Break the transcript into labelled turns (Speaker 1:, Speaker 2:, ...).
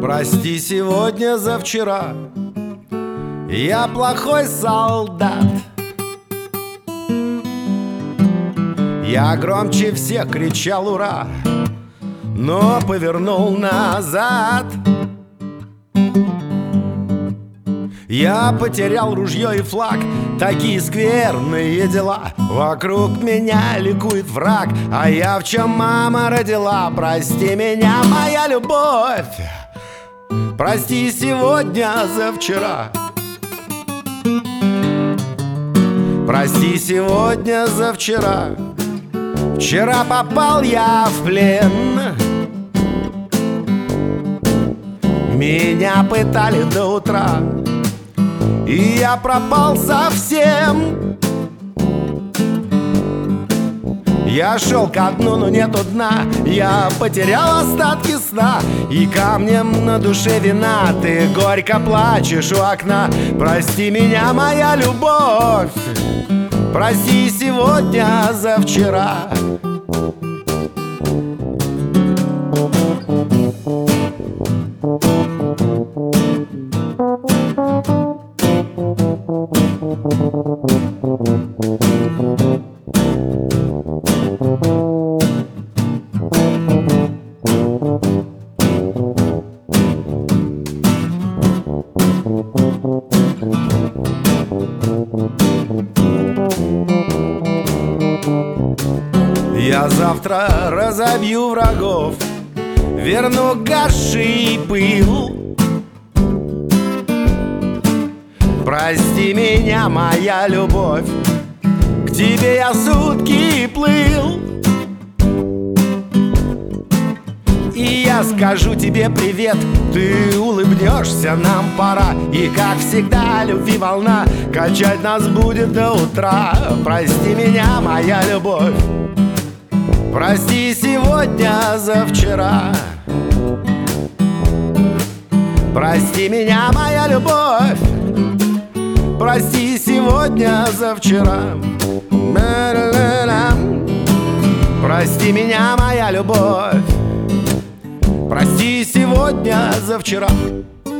Speaker 1: Прости сегодня за вчера, я плохой солдат. Я громче всех кричал «Ура!», но повернул назад. Я потерял ружье и флаг, такие скверные дела. Вокруг меня ликует враг, а я в чем мама родила. Прости меня, моя любовь, прости сегодня за вчера. Прости сегодня за вчера. Вчера попал я в плен, меня пытали до утра, и я пропал совсем. Я шел ко дну, но нету дна. Я потерял остатки сна, и камнем на душе вина. Ты горько плачешь у окна. Прости меня, моя любовь, прости сегодня за вчера. Я завтра разобью врагов, верну гаши и пыл. Прости меня, моя любовь, к тебе я сутки плыл. И я скажу тебе привет, ты улыбнешься, нам пора. И как всегда любви волна качать нас будет до утра. Прости меня, моя любовь, прости сегодня за вчера. Прости меня, моя любовь, прости сегодня за вчера. Прости меня, моя любовь, прости сегодня за вчера.